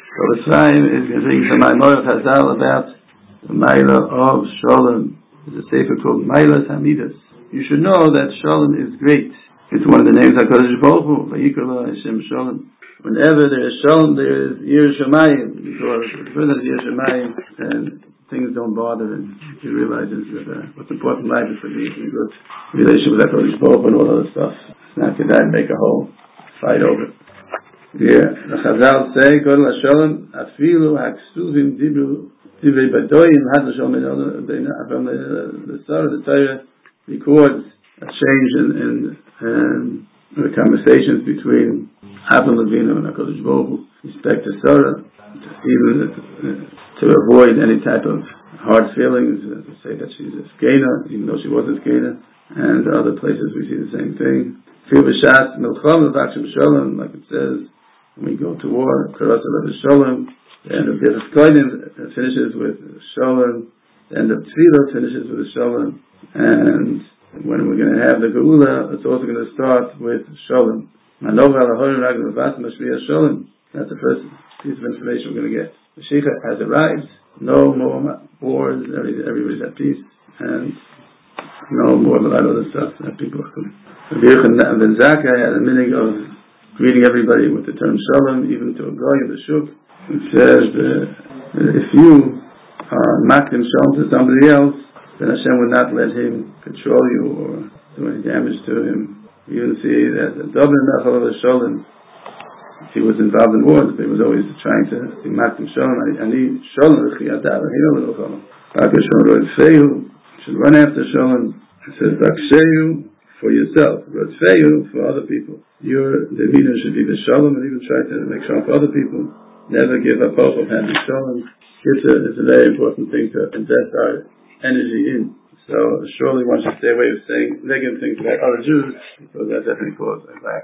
So the time is going to bring some Maimorah Chazal about the Maila of Shalom. There's a sefer called Mailas Hamidas. You should know that Shalom is great. It's one of the names HaKadosh Baruch Hu, Vayikra Hashem Shalom. Whenever there is Shalom, there is Yir Shamayim, because when there's Yir Shamayim, and things don't bother, and you realize that what's important in life is to be in a good relationship with HaKadosh Baruch Hu and all other stuff. It's not going to make a whole fight over it. Yeah, the Chazal say, Kodel HaShalom, Afilu HaKsuvim Dibru Divrei Badoyim Had HaShalom from the start of the Torah records a change in the conversations between Avram Avinu and HaKadosh Baruch Hu, respect to Sarah, even to avoid any type of hard feelings, to say that she's a skena, even though she wasn't skena, and other places we see the same thing. Fil b'shas milchama v'akshem shalom, like it says, when we go to war, Karasa Lev Shalom, the end of Birchas Kohanim finishes with Shalom, the end of Tefillah finishes with Shalom, and when we're going to have the Geula, it's also going to start with Shalom. Manova Lahorim Rag Levat Mashriya Shalom. That's the first piece of information we're going to get. The Sheikha has arrived, no more wars, everybody's at peace, and no more of a lot of other stuff that people are doing. Rabbi Ben Zakkai had a meaning of greeting everybody with the term Shalom, even to a guy in the Shuk. It says that if you makdim Shalom to somebody else, then Hashem would not let him control you or do any damage to him. You can see that the David Nachal of Shalom, he was involved in wars, but he was always trying to be makdim Shalom. And he Shalom l'chiyadav, he know Shalom. Shalom should run after Shalom. It says Baksheyu for yourself, Rotzfeyu for other people. Your demeanor should be the Shalom, and even try to make Shalom for other people. Never give up hope of having Shalom. It's a very important thing to invest our energy in. So surely one should stay away from saying negative things about other Jews, because that definitely causes